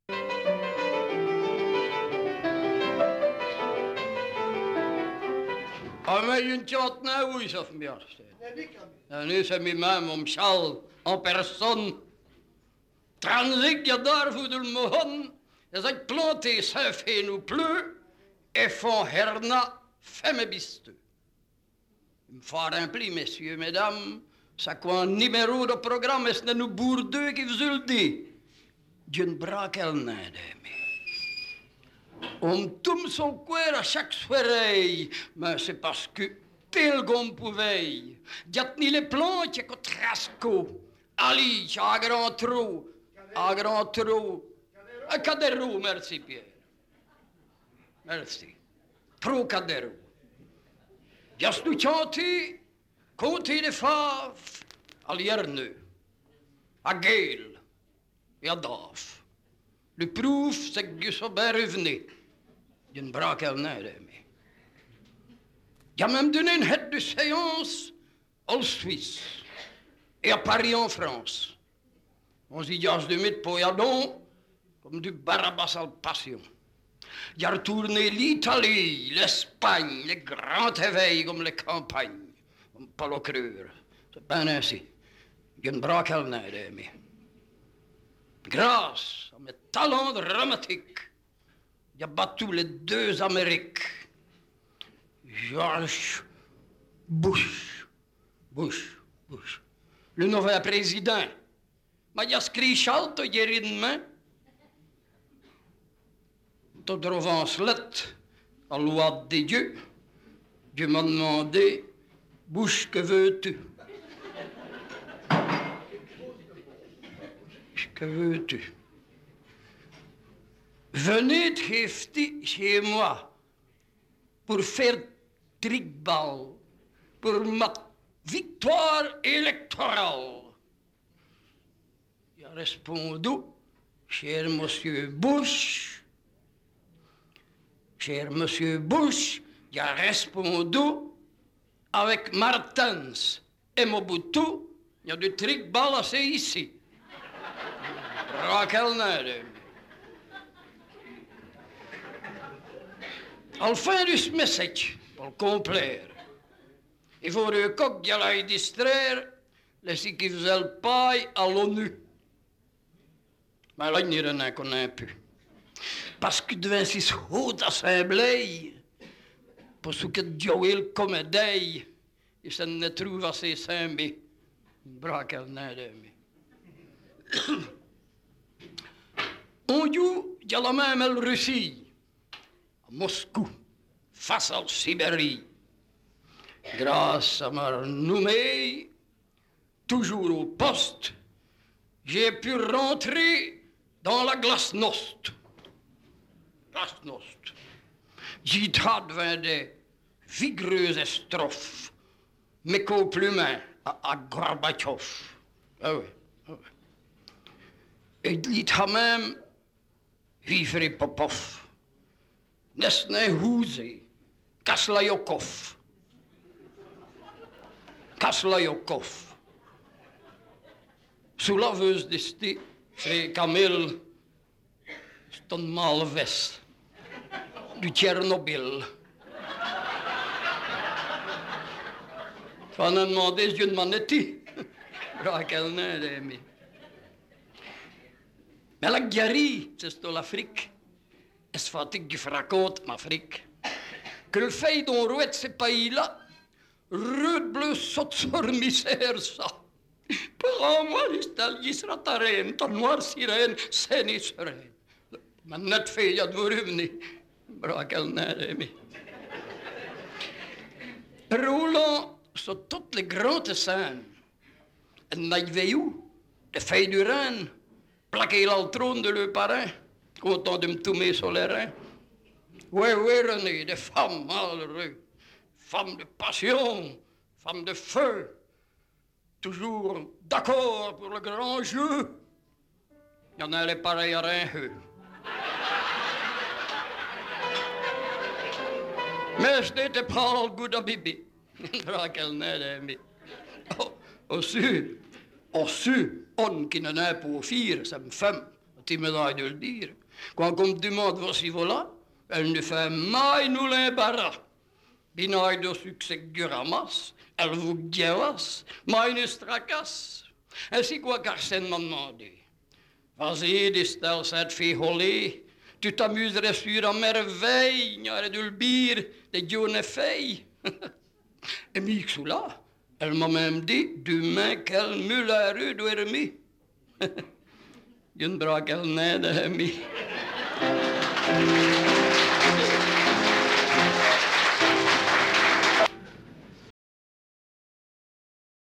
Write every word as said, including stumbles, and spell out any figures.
Ah, maar je tjat nou hoe is of meer? En nu zijn mijn mam om Charles en persoon. Transit je daar voor de mohan. Je zegt planté sauf et nous pleu. Et font herna femme biste. Me faire un pli, messieurs, mesdames. Ça quoi un numéro de programme est nous bourdeux qui vous le dit. D'une braquelle n'aime. On tombe son cuir à chaque soirée, mais c'est parce que tel qu'on pouvait. Diat ni les plantes que trasco. Ali, à grand trou, à grand trou. À Caderou, merci Pierre. Merci. Trop Caderou. Just nu chanti, compter les faves, à l'hierne, à Gaël et à Daf. Le proof, c'est que je bien revenu. D'une braquelle n'aimé. Il y a même donné une aide de séance en Suisse et à Paris en France. On s'y dit de mettre pour Yadon comme du Barabbas à la passion. Il a retourné l'Italie, l'Espagne, les grands éveils comme les campagnes. On ne peut pas le croire. C'est bien ainsi. D'une braquelle n'aimé. Grâce à mes talents dramatiques, il a battu les deux Amériques. George Bush, Bush, Bush, le nouveau président. Mais il a écrit chalte hier demain. Tout revanche lettre à la loi de Dieu. Dieu m'a demandé, Bush, que veux-tu? Que veux-tu? Venez drifter chez moi pour faire trickball pour ma victoire électorale. Il a répondu, cher monsieur Bush, cher monsieur Bush, il a répondu avec Martens et Mobutu, il y a du trickball assez ici. Raquel Nede. Al fin du message, pour le complaire, il faut le coq qui allait distraire, les qui faisaient le paille à l'ONU. Mais là, il n'y en a qu'on a plus. Parce que devant ces hautes assemblées, pour ce que Dieu il comédie, il se ne trouve assez simple. Braquel Nede. On joue, il y a la même en Russie, à Moscou, face à la Sibérie. Grâce à ma nommée, toujours au poste, j'ai pu rentrer dans la glasnost. Glasnost. J'y devant des vigoureuses strophes, mes compliments à, à Gorbatchev. Ah oui, ah oui. Et il dit même, Vivre Popov, Nesne Houze, Kaslayokov, Kaslayokov. Sous laveuse d'esti, c'est Camille, c'est un malvest, du Tchernobyl. Van een man is je manetti, Raquel Nede. Mais la guérie, c'est de l'Afrique. Est-ce fatigue du fracote, l'Afrique? Que le fait d'on rouette ces pays-là, rude bleu saute sur misère, ça. Pour moi, l'Italie sera ta reine, ta noire sirène, saine et sereine. Ma net fait, y'a de vous revenir. Braquel Nede. Roulant sur toutes les grandes scènes. Et n'aille-vous, les feuilles du Rhin, plaqué là le trône de le parrain, content de me tomber sur les reins. Oui, oui, René, des femmes malheureuses, femmes de passion, femmes de feu, toujours d'accord pour le grand jeu. Il y en a les pareils à rien, eux. Mais je n'étais pas le goût de bibi. Raquel Nede. Oh, au sud, au sud, on qui n'en a pour fier, c'est une femme, petite médaille de le dire. Quand on me demande voici voilà, elle ne fait maille nous l'embarras. Binaille de succès que ramasse, elle vous guérasse, maille ne stracasse. Ainsi quoi qu'Arsène m'a demandé. Vas-y, dit-elle, cette fille holée, tu t'amuserais sur la merveille, n'aurais de le dire, des jeunes filles. Et Mixou là, elle m'a même dit, demain qu'elle me l'a redormi. Une bras qu'elle n'aide, ami.